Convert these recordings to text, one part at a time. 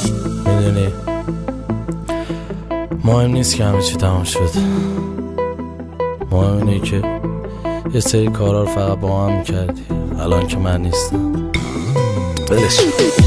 میدونی مهم نیست که همه چی تمام شد، مهم اینه که یه سری کارا رو فقط با هم میکردی. الان که من نیستم بلش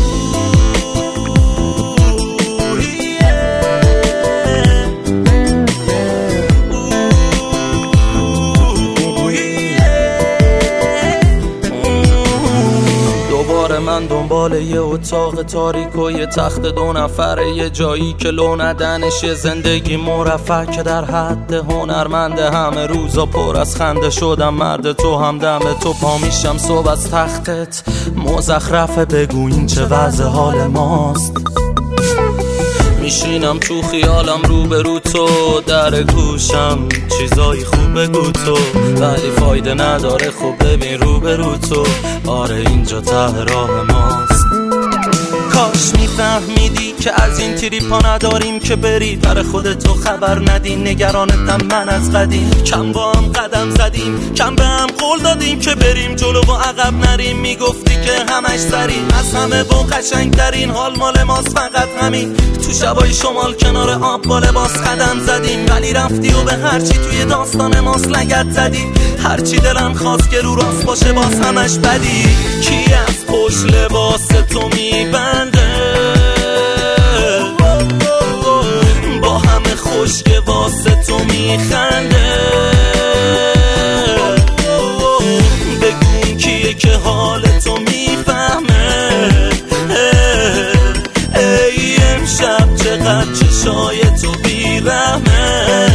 من دنبال یه اتاق تاریک و یه تخت 2 نفره، یه جایی که لو ندنش، یه زندگی مرفه که در حد هنرمند. همه روزا پر از خنده شدم مرد تو، هم دم تو پا میشم صبح از تختت. مزخرفه بگو این چه وضع حال ماست. میشینم تو خیالم روبرو تو، در گوشم چیزایی خوب بگو تو، ولی فایده نداره. خب ببین روبرو تو، آره اینجا ته راه ماست. کاش میفهمیدی که از این تریپا نداریم که بری در خودتو خبر ندی. نگرانتم من از قدیم، کم با هم قدم زدیم، کم به هم قول دادیم که بریم جلو و عقب نریم. میگفتی که همش سریم، از همه با قشنگ ترین حال مال ماست فقط همین. تو شبای شمال کنار آب با لباس قدم زدیم، ولی رفتی و به هرچی توی داستان ماست لگد زدی. هرچی دلم خواست که رو راست باشه باز همش بدی. کی از پشت لباس تو میبنده، با همه خوشگه واسه تو میخنده. بگو کیه که حال تو میفهمه. ای امشب چقدر چشای تو بیرحمه.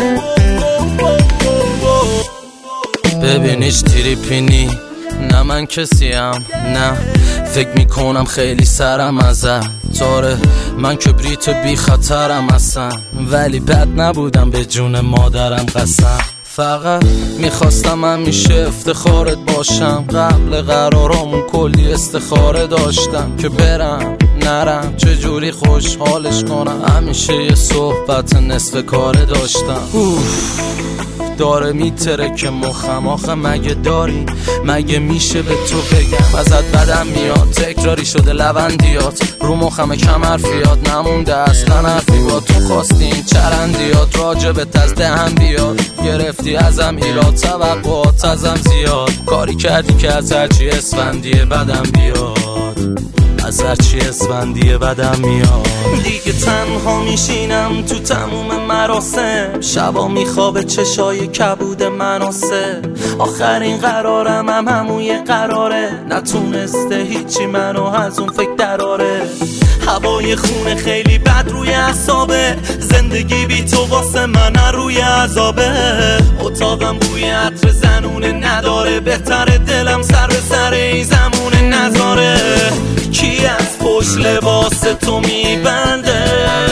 ببینیش تریپینی نه من کسیم، نه فکر میکنم خیلی سرم ازم تاره. من کبریت بی خطرم اصلا، ولی بد نبودم به جون مادرم قسم. فقط میخواستم همیشه افتخارت باشم. قبل قرارامون کلی استخاره داشتم که برم نرم چجوری خوشحالش کنم. همیشه یه صحبت نصف کاره داشتم. داره میتره که مخم آخه مگه داری، مگه میشه به تو بگم ازت بدم میاد. تکراری شده لبندیات رو مخم کم حرفیات، نمونده اصلا حرفی با تو. خواستی این چرندیات راجبت از دهن بیاد، گرفتی ازم ایراد توقعات ازم زیاد. کاری کردی که از هرچی اسفندیه بدم بیاد، از هرچی اسفندیه بدم میاد. دیگه تنها میشینم تو تموم مراسم، شبا میخوابه چشای کبود مناسه. آخرین قرارم هم همون قراره، نتونسته هیچی منو از اون فکر دراره. هوای خونه خیلی بد روی اعصابه، زندگی بی تو واسه من روی عذابه. اتاقم بوی عطر زنونه نداره، بهتره دلم سر به سر این زمونه نذاره. کی از پشت لباس تو میبنده،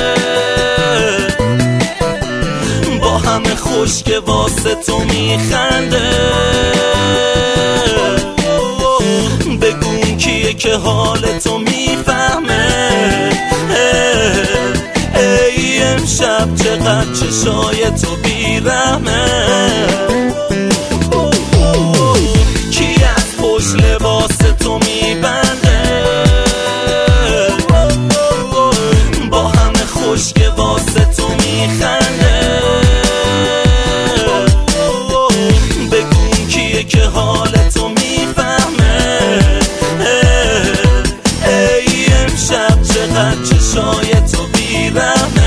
با همه خوشگه واسه تو میخنده. بگو کیه که حال تو میفهمه. ای امشب چقدر چشای تو بیرحمه. کی از پشت لباس تو میبنده، با همه خوشگه واسه تو میخنده. بگو کیه که حال تو میفهمه. ای امشب چقدر چشای تو بیرحمه.